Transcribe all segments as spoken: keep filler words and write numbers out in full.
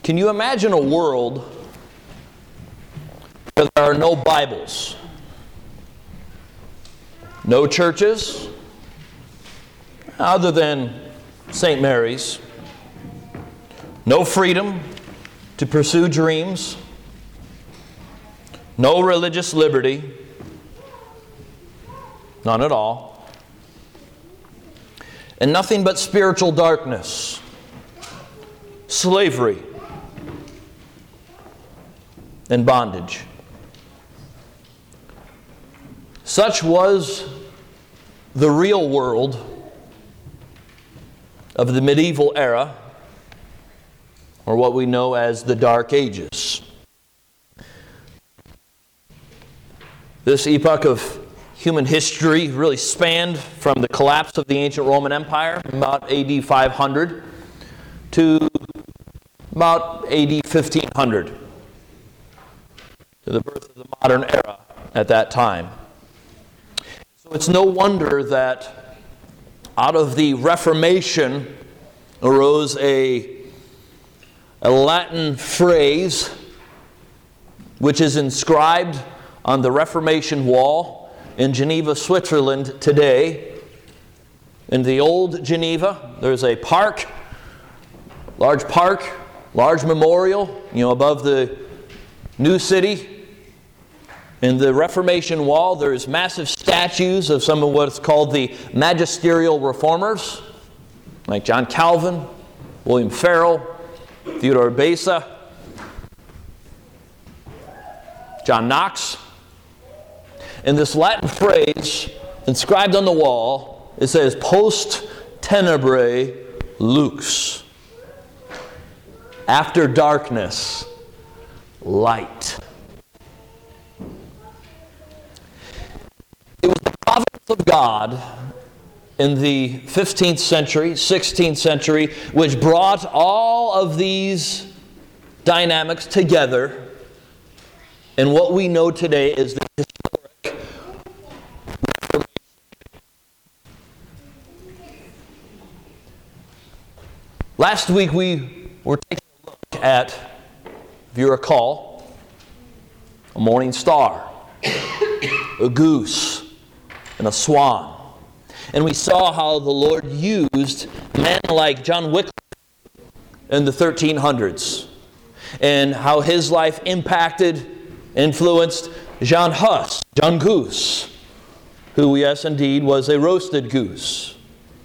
Can you imagine a world where there are no Bibles, no churches, other than Saint Mary's, no freedom to pursue dreams, no religious liberty, none at all, and nothing but spiritual darkness, slavery, and bondage? Such was the real world of the medieval era, or what we know as the Dark Ages. This epoch of human history really spanned from the collapse of the ancient Roman Empire, about A D five hundred, to about A D fifteen hundred, to the birth of the modern era at that time. So it's no wonder that out of the Reformation arose a, a Latin phrase which is inscribed on the Reformation wall in Geneva, Switzerland today. In the old Geneva, there's a park, large park, large memorial, you know, above the new city. In the Reformation wall, there's massive statues of some of what's called the magisterial reformers, like John Calvin, William Farel, Theodore Beza, John Knox. And this Latin phrase inscribed on the wall, it says, "Post tenebrae lux." After darkness, light. It was the providence of God in the fifteenth century, sixteenth century, which brought all of these dynamics together in what we know today is the historic Reformation. Last week we were taking a look at, if you recall, a morning star, a goose, and a swan. And we saw how the Lord used men like John Wycliffe in the thirteen hundreds, and how his life impacted, influenced Jan Hus, John Goose, who, yes, indeed, was a roasted goose.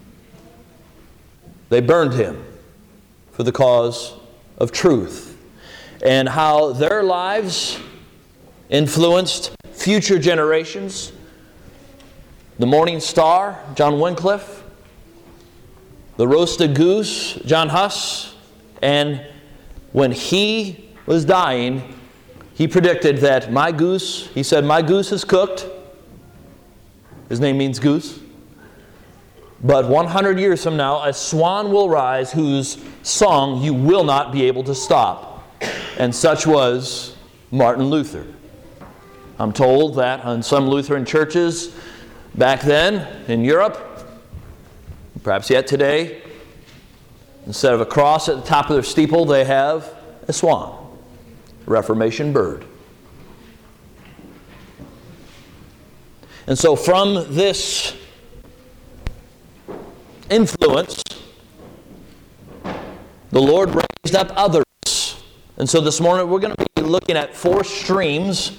They burned him for the cause of truth, and how their lives influenced future generations. The morning star, John Wycliffe, the roasted goose, John Huss, and when he was dying, he predicted that my goose, he said, my goose is cooked. His name means goose. But one hundred years from now, a swan will rise whose song you will not be able to stop. And such was Martin Luther. I'm told that on some Lutheran churches back then in Europe, perhaps yet today, instead of a cross at the top of their steeple, they have a swan, a Reformation bird. And so from this influence, the Lord raised up others. And so this morning we're going to be looking at four streams,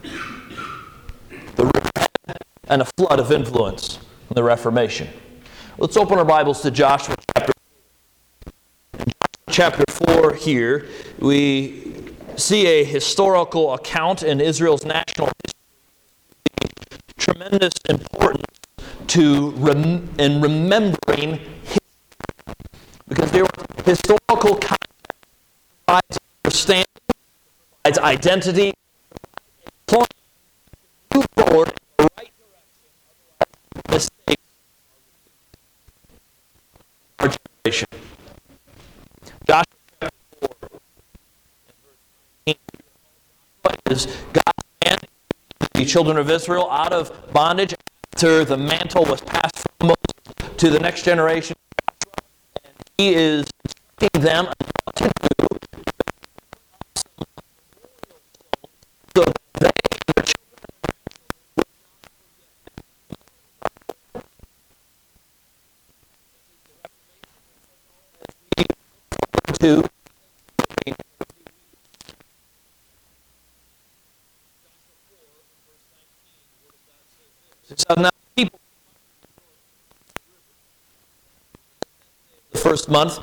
the river and a flood of influence in the Reformation. Let's open our Bibles to Joshua chapter four. In Joshua chapter four here, we see a historical account in Israel's national history. Tremendous importance to rem- in remembering history, because there were historical context provides understanding, provides identity, provides a point to move forward in the right direction. Otherwise, mistakes are our generation. Joshua chapter four, and verse nineteen, is God's command to the children of Israel out of bondage after the mantle was passed from Moses to the next generation. And he is instructing them on what to do to to so now people the first month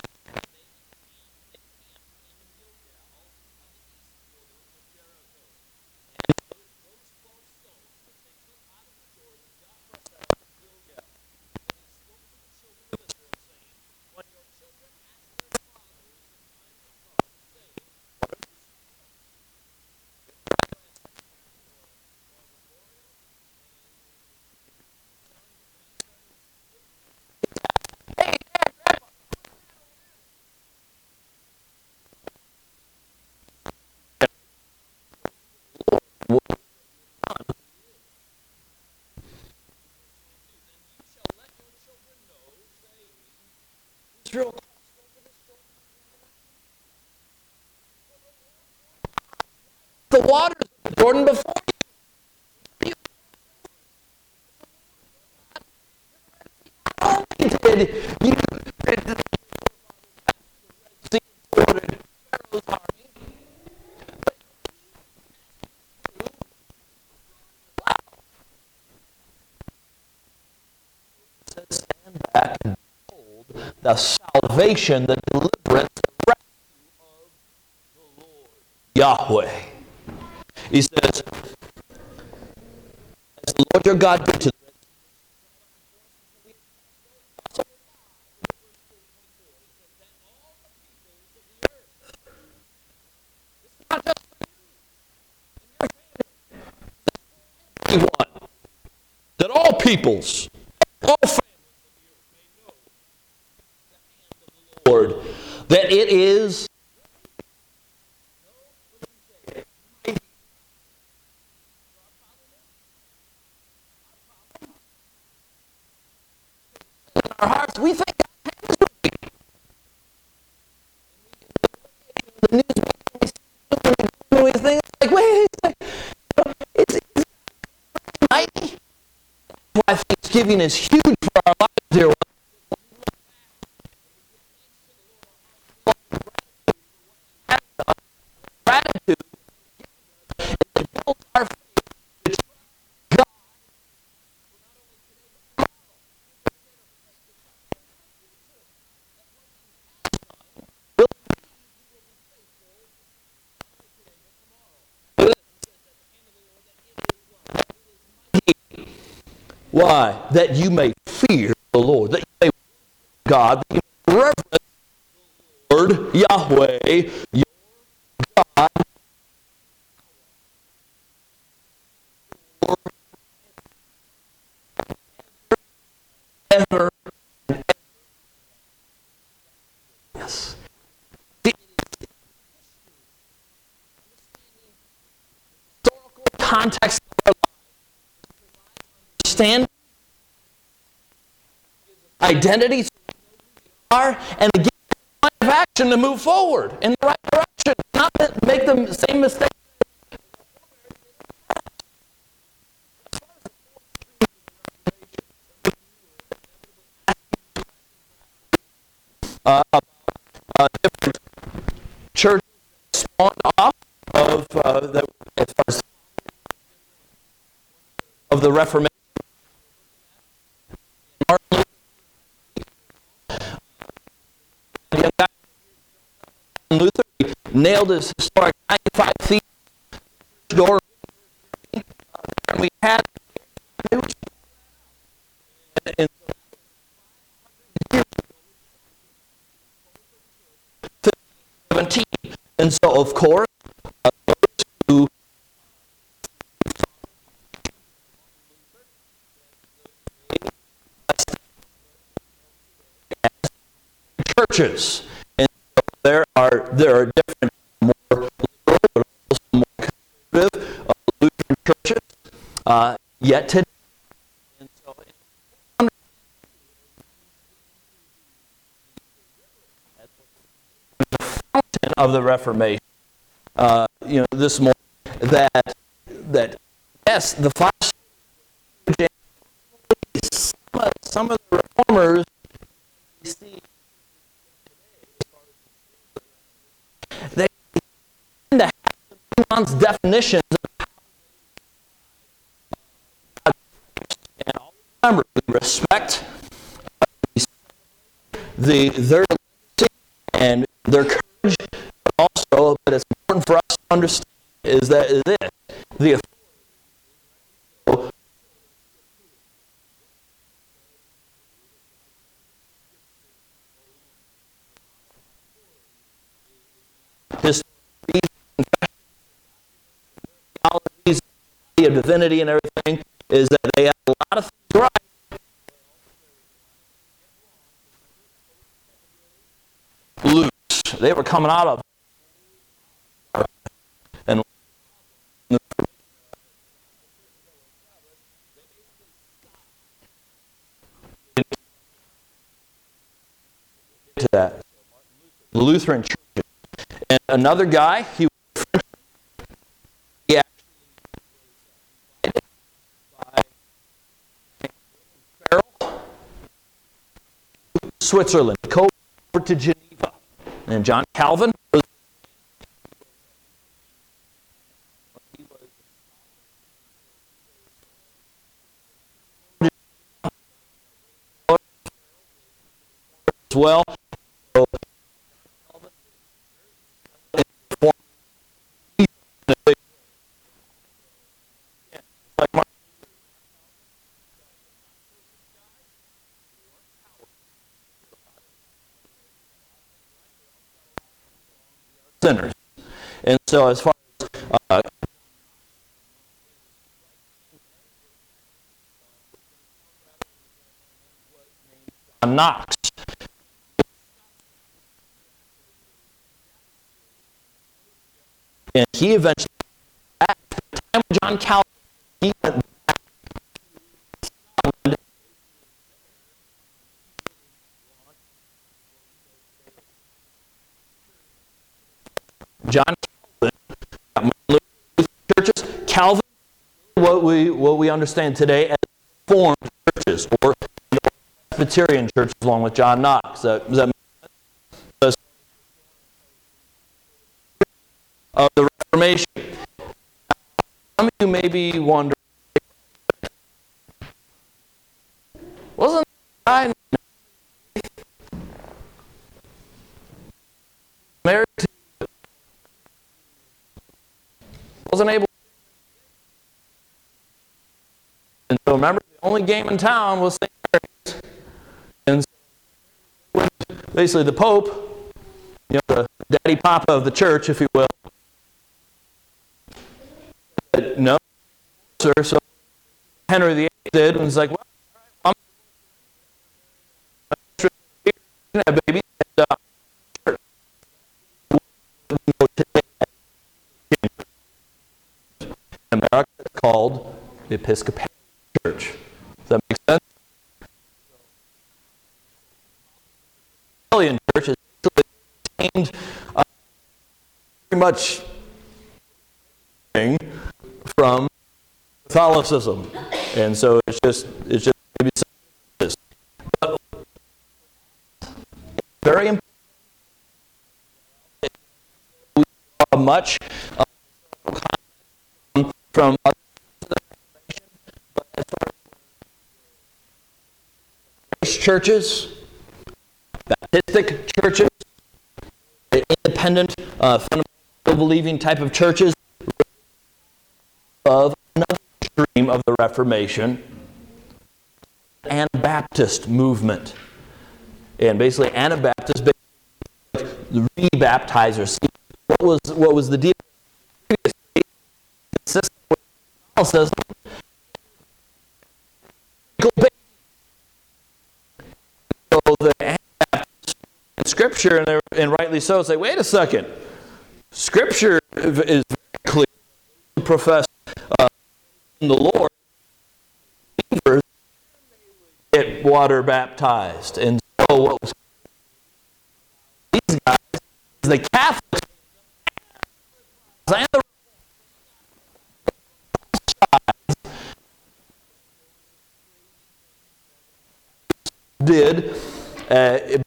Israel the waters of Jordan before you. You did you see Pharaoh's army. It says, stand back and behold the salvation, the deliverance, the rescue of the Lord Yahweh. He says, as the Lord your God did to the everyone, that all peoples, all families of the Lord, that it is in our hearts. We think the news we think it's like, wait, it's like, it's, it's mighty. Why Thanksgiving is huge for our lives, dear ones. Gratitude it builds our faith. It's God. Why? That you may fear the Lord, that you may God, that you may reverence the Lord Yahweh, your God, ever and ever. Yes. The historical context of our lives, understand identity are, and give a plan of action to move forward in the right direction, not make the same mistake. Uh, uh, different churches spawned off of uh, the, as far as of the Reformation. Martin Luther he nailed his historic ninety-five feet door. And we had in seventeen. And so, of course, uh, those who churches, and so there are there are different more liberal but also more conservative uh, Lutheran churches uh, yet today. And so, the fountain of the Reformation, uh, you know, this morning that that yes, the five some of, some of the reformers we see John's definitions of God. And always remember, we respect the, their legacy and their courage, but also, but it's important for us to understand is that is this, the authority. His theologies of divinity and everything is that they have a lot of things right. Loose. They were coming out of and to that. The Lutheran Church. And another guy, he was French. He actually by Farel, Switzerland, go over to Geneva. And John Calvin was as well. So, sinners. And so as far as uh, John Knox, and he eventually, at the time of John Calvin, he went back to Scotland. John Calvin, churches, Calvin, what we what we understand today as Reformed churches or Presbyterian churches, along with John Knox. That, that of the Reformation. Some of you may be wondering, wasn't I married to, wasn't able, and so remember, the only game in town was Saint Mary's, and so basically the Pope, you know, the daddy papa of the church, if you will, said, no, sir. So Henry the Eighth did, and was like, well, all right, I'm a baby. And, uh, church. In America, it's called the Episcopal Church. Does that make sense? The Episcopalian Church is contained uh, pretty much from Catholicism, and so it's just it's just maybe some, but very important. We saw much uh, from other but as far as churches, Baptistic churches, independent, uh, fundamental believing type of churches, of another stream of the Reformation, Anabaptist movement. And basically Anabaptist, the rebaptizers. What was what was the deal previously? Consistent with Catholicism. So the Anabaptists in Scripture, and, and rightly so, say, wait a second. Scripture is very clear to profess uh, in the Lord, believers get water baptized. And so what was these guys, the Catholics, and the did uh, it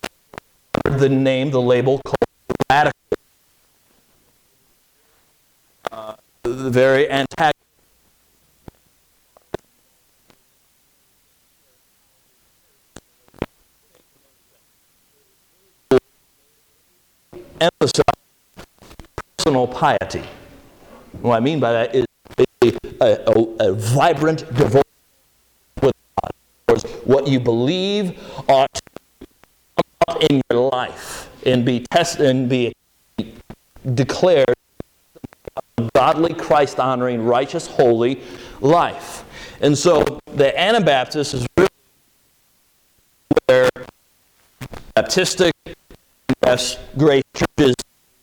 the name, the label called radical. very antagonistic. Emphasize personal piety. What I mean by that is a, a, a vibrant devotion with God. What you believe ought to come out in your life and be tested and be declared a godly, Christ-honoring, righteous, holy life. And so the Anabaptist is really where Baptistic, yes, grace churches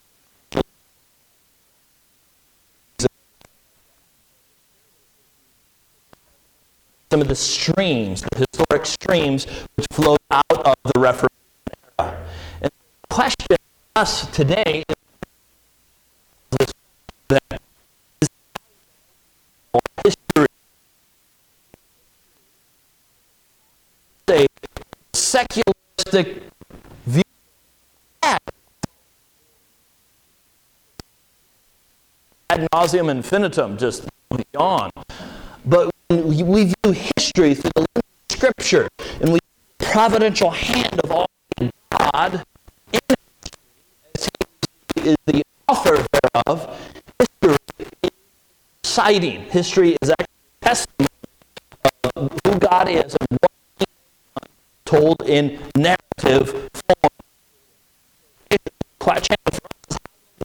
some of the streams, the historic streams which flowed out of the Reformation era. And the question for us today is that is history a secularistic view ad nauseum infinitum, just beyond. But when we, we view history through the lens of Scripture, and we the providential hand of Almighty God in history, as He is the author thereof, history is exciting. History is actually a testimony of who God is and what He has told in narrative form. It's quite a chance for us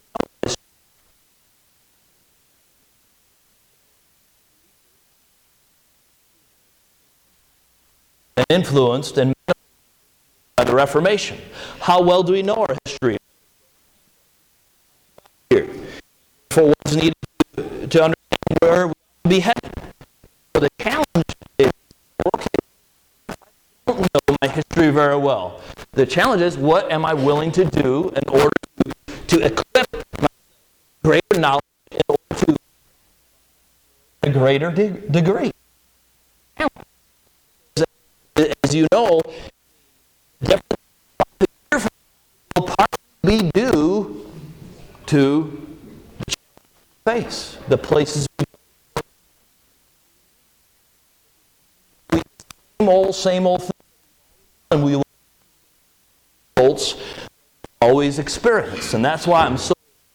and influenced and by the Reformation. How well do we know our history? Here, for what's needed to, to understand where we ought to be headed. So the challenge is, okay, I don't know my history very well. The challenge is, what am I willing to do in order to, to equip my greater knowledge in order to a greater de- degree? As you know, will partly be due to the face, the places we same old, same old thing, and we will always experience, and that's why I'm so.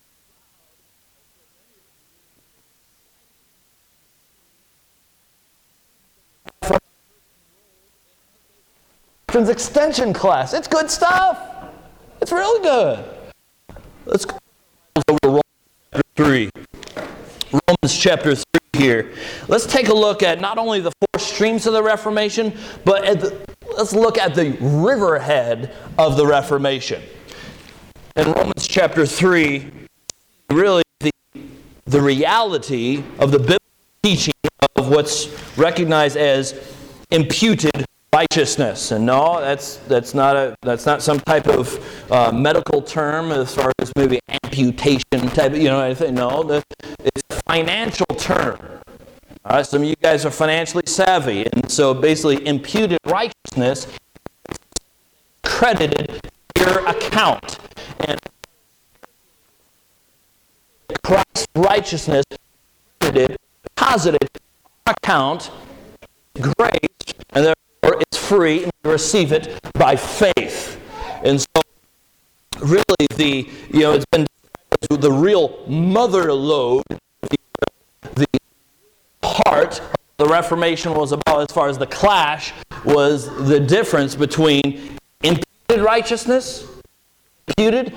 Extension class. It's good stuff. It's really good. Let's go over to Romans chapter three. Romans chapter three here. Let's take a look at not only the four streams of the Reformation, but at the, let's look at the riverhead of the Reformation. In Romans chapter three, really the, the reality of the biblical teaching of what's recognized as imputed righteousness. And no, that's that's not a that's not some type of uh, medical term as far as maybe amputation type. You know, anything. No, the, it's a financial term. All right, some of you guys are financially savvy, and so basically, imputed righteousness credited your account, and Christ's righteousness credited, deposited our account, grace, and there. Or it's free, and you receive it by faith. And so, really, the you know it's been the real mother lode, the heart of the Reformation was about, as far as the clash, was the difference between imputed righteousness, imputed.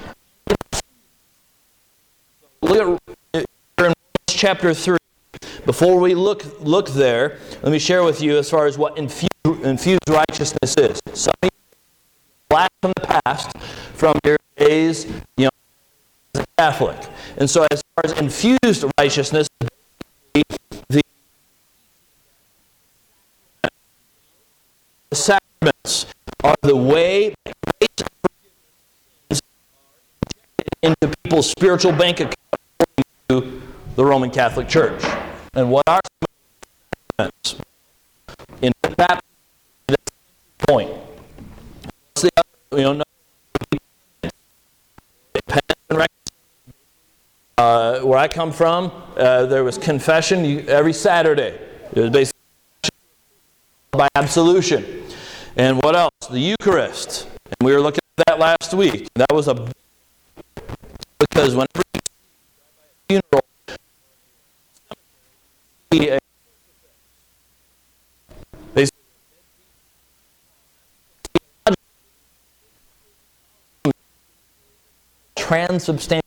Look at in Romans chapter three. Before we look look there, let me share with you as far as what infused, infused righteousness is. Some of you blast from the past, from your days, you know, as a Catholic. And so as far as infused righteousness, the, the sacraments are the way grace is into people's spiritual bank account according to the Roman Catholic Church. And what are sacraments? In the baptism, that's the point. What's the other, you know, repentance and reconciliation, uh, Uh, where I come from, uh, there was confession you, every Saturday. It was basically by absolution. And what else? The Eucharist. And we were looking at that last week. That was a because whenever you see a funeral, a they transubstantiation.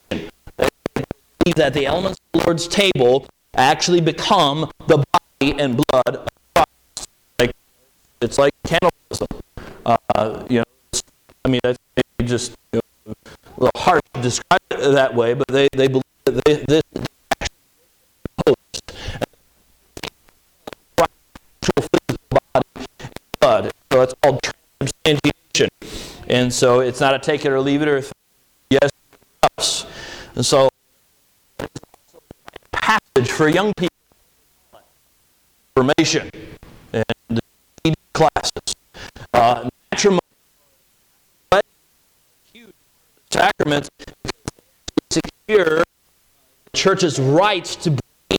That the elements of the Lord's table actually become the body and blood of Christ. Like, it's like cannibalism. Uh, you know, I mean, that's just you know, a little hard to describe it that way, but they, they believe that they, this is actually actual physical body and blood. So it's called transubstantiation. And so it's not a take it or leave it or yes or us. And so passage for young people, formation and the classes, uh, matrimony, huge sacraments secure the church's rights to be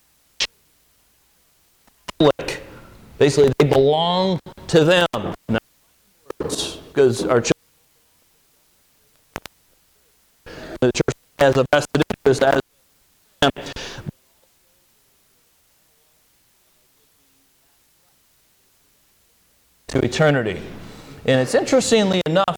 Catholic. Basically, they belong to them. Because our church, the church has a vested interest as them. To eternity. And it's interestingly enough,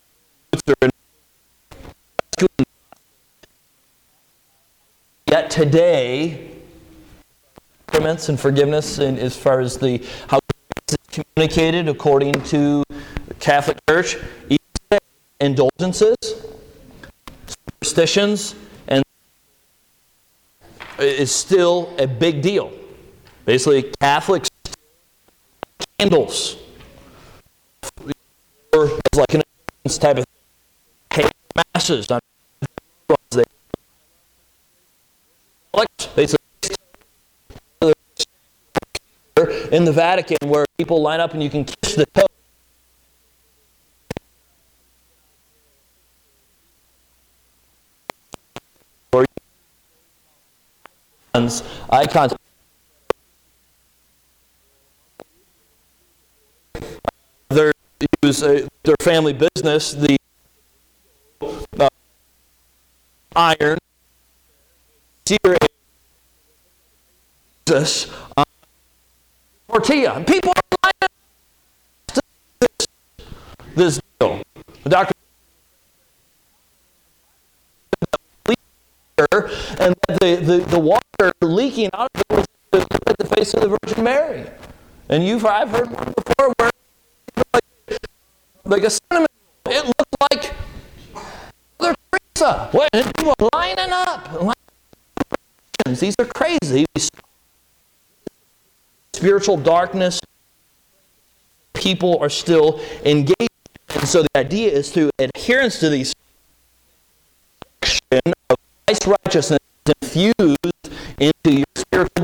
yet today, sacraments and forgiveness, and as far as the how it's communicated according to the Catholic Church, indulgences, superstitions, and is still a big deal. Basically, Catholics candles. It's like an type of thing. Masses. They, in the Vatican where people line up and you can kiss the toe. Or icons. Their use uh, their family business, the uh, iron, sear Jesus, uh, tortilla. And people are lining up this, this deal. The doctor and the, the, the water leaking out of it was at the face of the Virgin Mary. And you've I've heard one before where like, like a cinnamon, it looked like Mother Teresa. What? And people are lining up. Lining up. These are crazy. Spiritual darkness, people are still engaged. And so the idea is through adherence to these of Christ's righteousness infused into your spiritual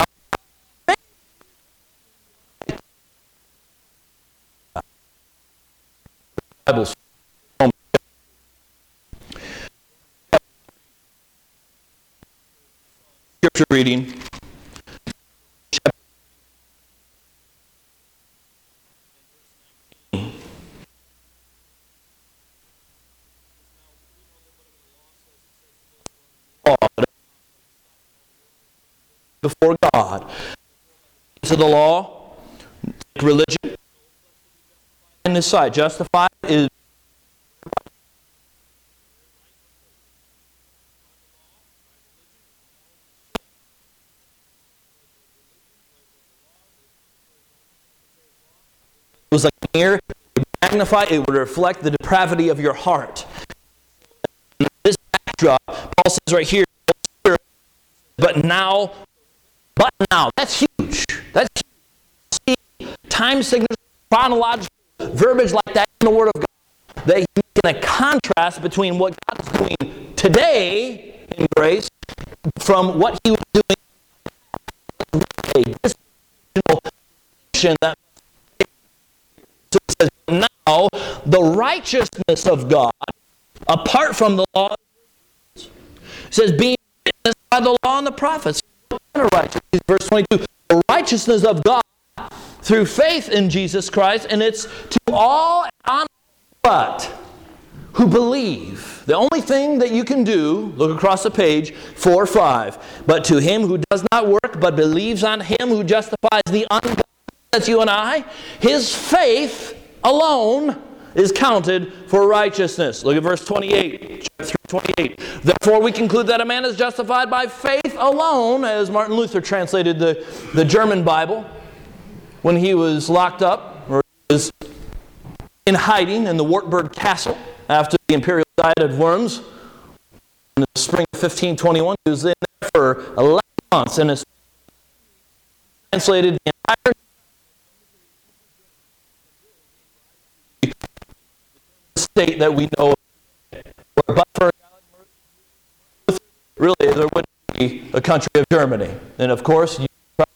Bibles. Scripture reading. Before God. To the law, religion, in His sight. Justified is it was like a mirror, it would magnify, it would reflect the depravity of your heart. In this backdrop, Paul says right here, but now, but now, that's huge. That's huge. See, time signatures, chronological verbiage like that in the Word of God. They make a contrast between what God is doing today in grace from what He was doing today. This that so it says, now the righteousness of God apart from the law It says, being witnessed by the law and the prophets. Verse twenty-two, the righteousness of God through faith in Jesus Christ, and it's to all on but who believe. The only thing that you can do, look across the page, four five. But to him who does not work, but believes on him who justifies the ungodly, that's you and I, his faith alone is counted for righteousness. Look at verse twenty-eight, chapter twenty-eight. Therefore we conclude that a man is justified by faith alone, as Martin Luther translated the, the German Bible when he was locked up, or he was in hiding in the Wartburg Castle after the imperial diet of Worms in the spring of fifteen twenty-one. He was in there for eleven months and has translated the entire state that we know of. But for really, there wouldn't be a country of Germany. And of course, you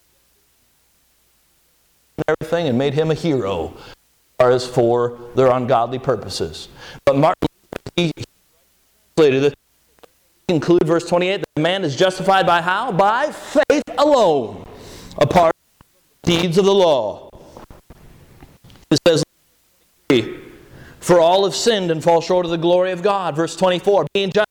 everything and made him a hero as far as for their ungodly purposes. But Martin, he, he translated it. Conclude verse twenty-eight, that man is justified by how? By faith alone, apart from the deeds of the law. It says, for all have sinned and fall short of the glory of God. Verse twenty-four, being justified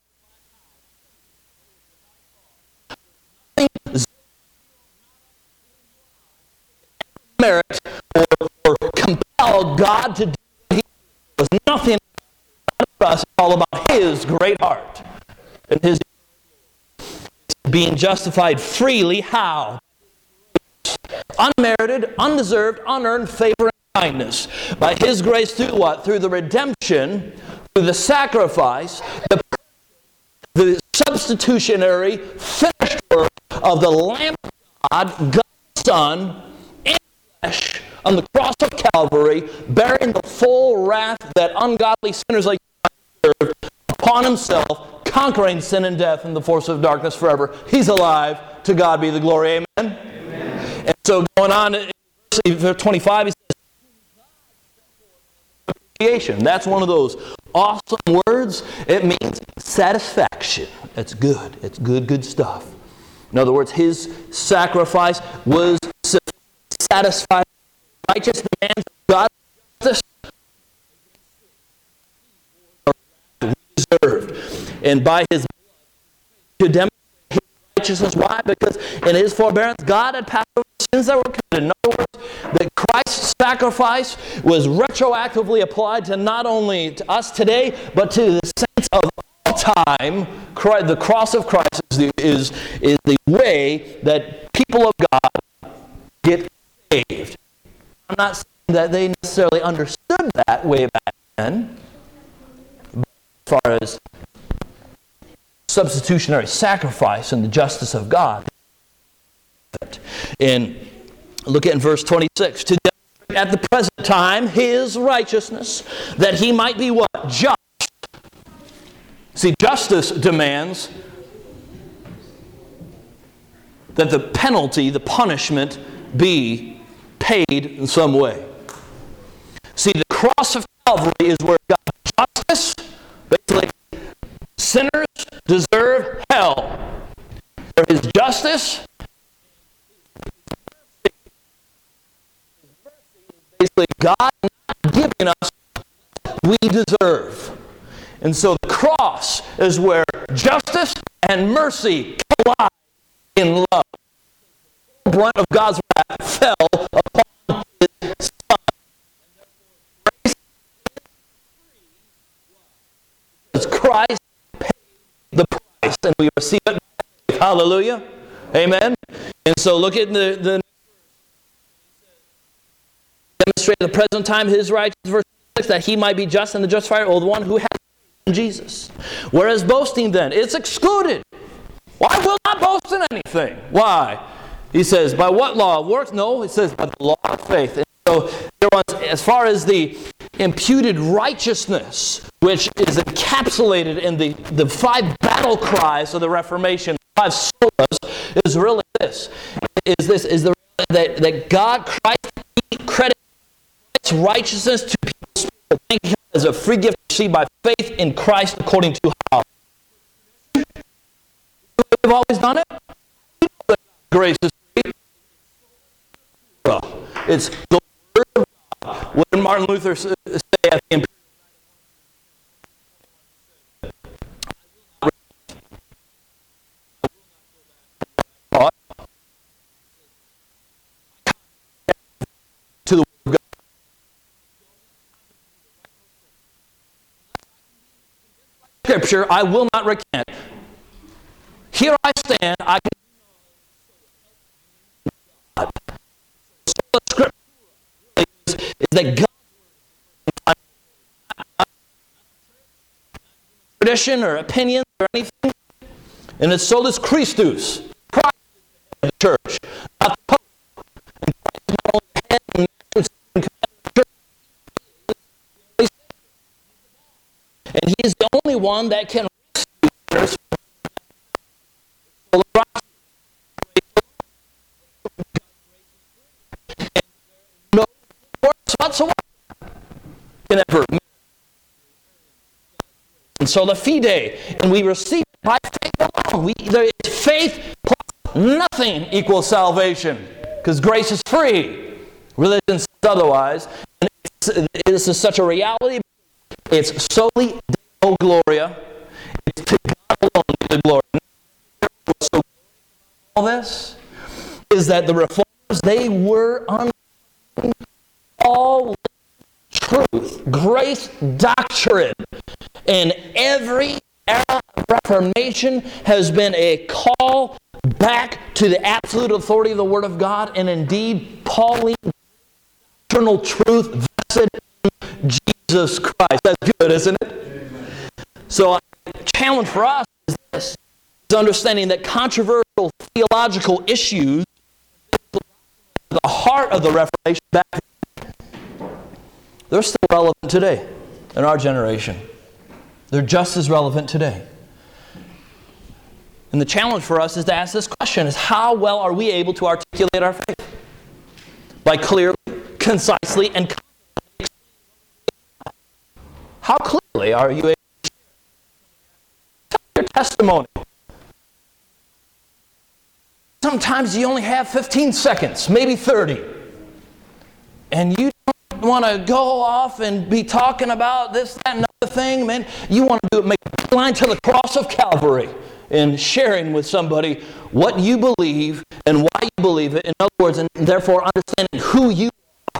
merit or, or compel God to do what he was nothing about us, it's all about his great heart. And his being justified freely, how? Unmerited, undeserved, unearned favor and kindness. By his grace through what? Through the redemption, through the sacrifice, the, the substitutionary finished work of the Lamb of God, God's Son, in flesh, on the cross of Calvary, bearing the full wrath that ungodly sinners like you deserved upon himself, conquering sin and death and the force of darkness forever. He's alive. To God be the glory. Amen? Amen. And so going on in verse twenty-five, he says, that's one of those awesome words. It means satisfaction. It's good. It's good, good stuff. In other words, his sacrifice was satisfied righteous demands of God's justice deserved. And by his blood to demonstrate his righteousness. Why? Because in his forbearance, God had passed over the sins that were committed. In other words, that Christ's sacrifice was retroactively applied to not only to us today, but to the saints of all time. Christ, the cross of Christ is the, is, is the way that people of God get saved. I'm not saying that they necessarily understood that way back then, but as far as substitutionary sacrifice and the justice of God. And look at in verse twenty-six. To demonstrate at the present time his righteousness, that he might be what? Just. See, justice demands that the penalty, the punishment, be paid in some way. See, the cross of Calvary is where God's justice, basically, sinners deserve hell. For his justice, basically God not giving us what we deserve. And so the cross is where justice and mercy collide in love. The brunt of God's wrath fell upon his Son. Because Christ paid the price, and we receive it by faith. Hallelujah. Amen. And so look at the, the demonstrate at the present time his righteousness, verse six, that he might be just and the justifier, or the one who has in Jesus. Whereas boasting then, it's excluded. Well, I will not boast in anything. Why? He says, by what law? Works? No, he says, by the law of faith. And so, as far as the imputed righteousness, which is encapsulated in the, the five battle cries of the Reformation, five solas, is really this. Is this, is the that, that God, Christ, credits righteousness to people's people. Thank him as a free gift received by faith in Christ according to how? always done it? Grace is free. It's the Word of God. What did Martin Luther say at the Imperial? To the Word of God. Scripture, I will not recant. Here I stand, I can God. So the Scripture is, is that God, tradition or opinions or anything, and it's so is Christus, Christ of the church, not the Pope. And Christ is not only the head and the church, and He is the only one that can rescue sinners from the and no force whatsoever can ever. And so the fide, and we receive it by faith alone. We, there is faith plus nothing equals salvation, because grace is free. Religion says otherwise. And it's, this is such a reality. It's solely Deo Gloria. It's to God alone be the glory. What's so all this is that the Reformers, they were on all truth, grace doctrine. And every era of Reformation has been a call back to the absolute authority of the Word of God, and indeed Pauline eternal truth vested in Jesus Christ. That's good, isn't it? Amen. So the challenge for us is this, is understanding that controversial theological issues at the heart of the Reformation back then, they're still relevant today in our generation. They're just as relevant today. And the challenge for us is to ask this question, is how well are we able to articulate our faith? By clearly, concisely, and confidently. How clearly are you able to tell your testimony? Sometimes you only have fifteen seconds, maybe thirty. And you don't want to go off and be talking about this, that, and other thing, man. You want to do it, make a line to the cross of Calvary and sharing with somebody what you believe and why you believe it. In other words, and therefore understanding who you are.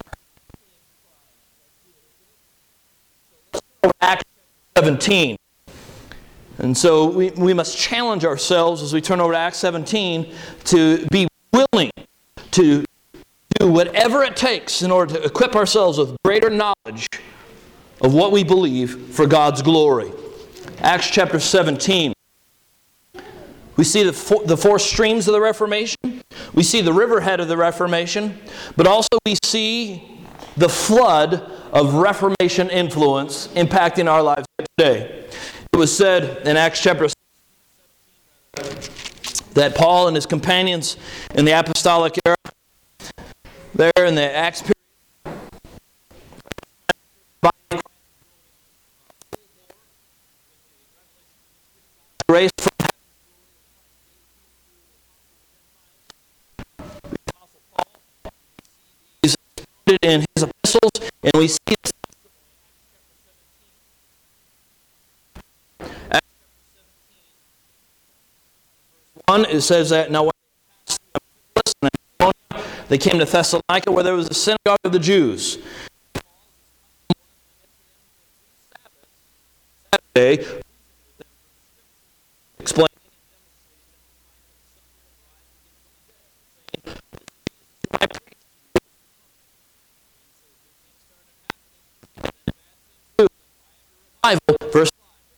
Acts seventeen. And so we, we must challenge ourselves as we turn over to Acts seventeen to be willing to do whatever it takes in order to equip ourselves with greater knowledge of what we believe for God's glory. Acts chapter seventeen. We see the four, the four streams of the Reformation. We see the riverhead of the Reformation. But also we see the flood of Reformation influence impacting our lives today. It was said in Acts chapter seventeen that Paul and his companions in the apostolic era, there in the Acts period, grace from the Apostle Paul. He's quoted in his epistles, and we see this. Acts one, it says that now when they came to Thessalonica, where there was a synagogue of the Jews. Saturday, explaining verse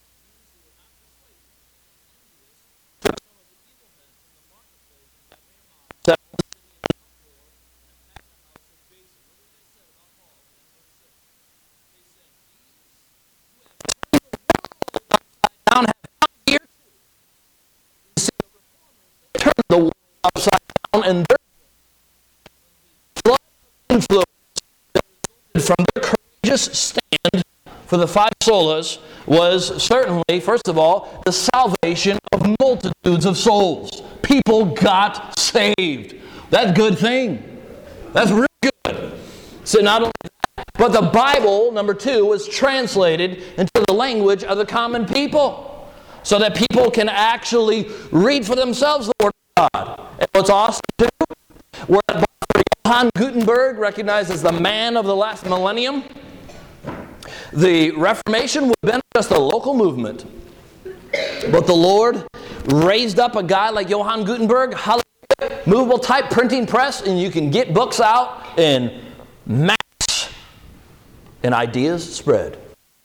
the world upside down, and their flood of influence that resulted from their courageous stand for the five solas was certainly, first of all, the salvation of multitudes of souls. People got saved. That's a good thing. That's really good. So not only that, but the Bible, number two, was translated into the language of the common people so that people can actually read for themselves the Word of God. And what's awesome, too, we're at Johann Gutenberg, recognized as the man of the last millennium. The Reformation would have been just a local movement. But the Lord raised up a guy like Johann Gutenberg, movable type printing press, and you can get books out in mass, and ideas spread.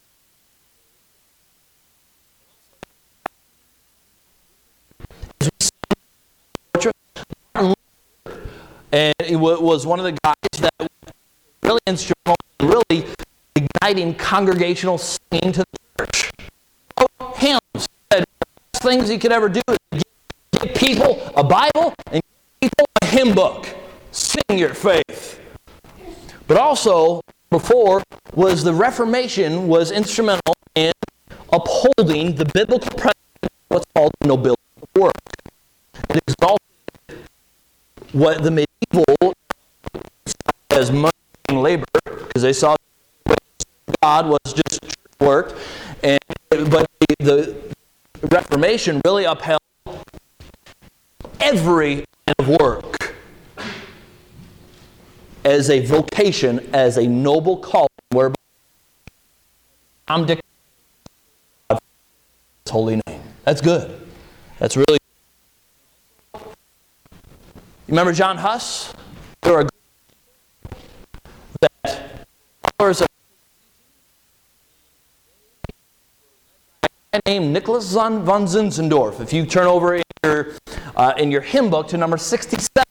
And he was one of the guys that was really instrumental in really igniting congregational singing to the church. Oh, hymns, the best things he could ever do is give, give people a Bible and give people a hymn book. Sing your faith. But also, before, was the Reformation was instrumental in upholding the biblical principle of what's called the nobility of work. It exalted what the medieval as money and labor, because they saw God was just church work, and but the, the Reformation really upheld every kind of work as a vocation, as a noble calling, whereby I'm dictating God's holy name. That's good. That's really good. You remember John Huss? There are that followers of a guy named Nicholas von Zinzendorf. If you turn over in your uh, in your hymn book to number sixty-seven,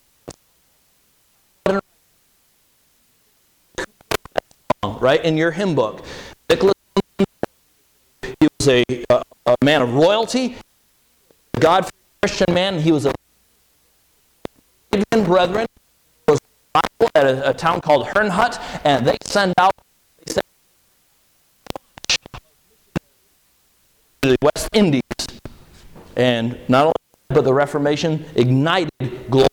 right in your hymn book, Nicholas. He was a, a, a man of royalty, a God-fearing Christian man. He was a brethren was at a, a town called Herrnhut, and they send out they send to the West Indies, and not only that, but the Reformation ignited global.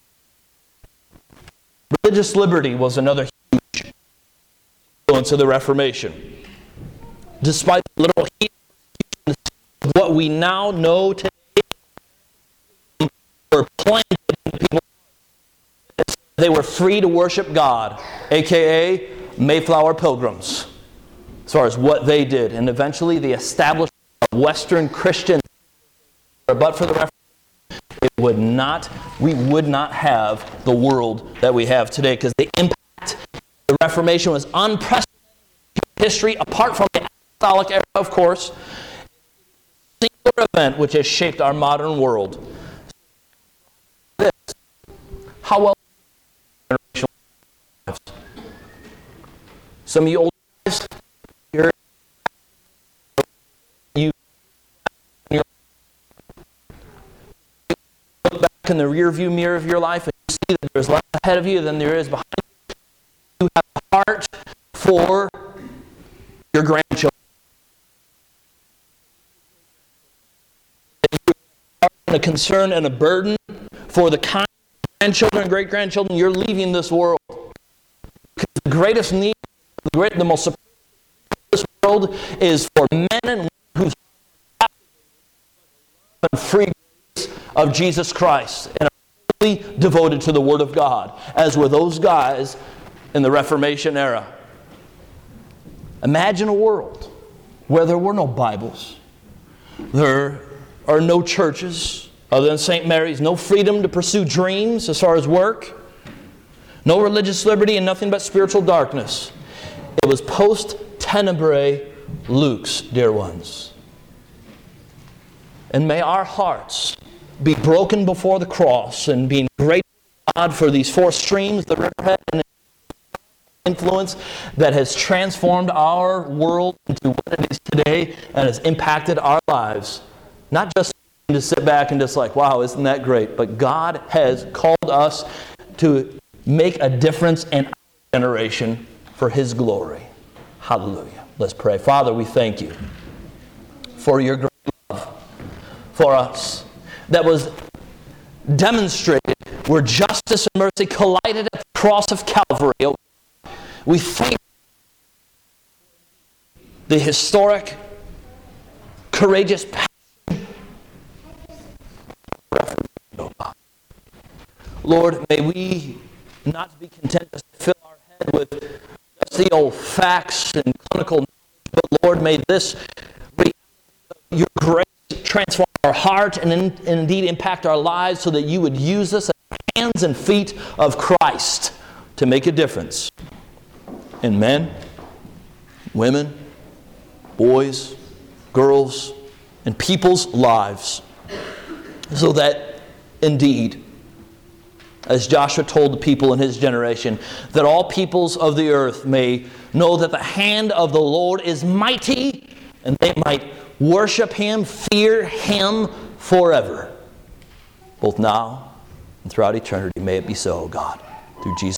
Religious liberty was another huge influence of the Reformation. Despite the little heat of what we now know today, were planted in people. They were free to worship God, a k a. Mayflower Pilgrims, as far as what they did. And eventually the establishment of Western Christian, but for the Reformation, it would not, we would not have the world that we have today, because the impact of the Reformation was unprecedented in history, apart from the apostolic era, of course. A singular event which has shaped our modern world. This, how well some of you old guys, you're, you, you look back in the rear view mirror of your life and you see that there's less ahead of you than there is behind you. You have a heart for your grandchildren. You have a concern and a burden for the kind of grandchildren and great-grandchildren. You're leaving this world. Because the greatest need, the, great, the most superior of this world is for men and women who are free of Jesus Christ and are fully devoted to the Word of God, as were those guys in the Reformation era. Imagine a world where there were no Bibles, there are no churches other than Saint Mary's, no freedom to pursue dreams as far as work, no religious liberty, and nothing but spiritual darkness. It was post-tenebrae lux, dear ones. And may our hearts be broken before the cross and being grateful to God for these four streams, the riverhead, and influence that has transformed our world into what it is today and has impacted our lives. Not just to sit back and just like, wow, isn't that great? But God has called us to make a difference in our generation for His glory. Hallelujah. Let's pray. Father, we thank you for your great love for us that was demonstrated where justice and mercy collided at the cross of Calvary. Oh, we thank you for the historic, courageous passion. Lord, may we not be content just to fill our head with just the old facts and clinical knowledge, but Lord, may this reality of your grace transform our heart and, in, and indeed impact our lives so that you would use us as hands and feet of Christ to make a difference in men, women, boys, girls, and people's lives, so that indeed, as Joshua told the people in his generation, that all peoples of the earth may know that the hand of the Lord is mighty, and they might worship him, fear him forever, both now and throughout eternity. May it be so, God, through Jesus.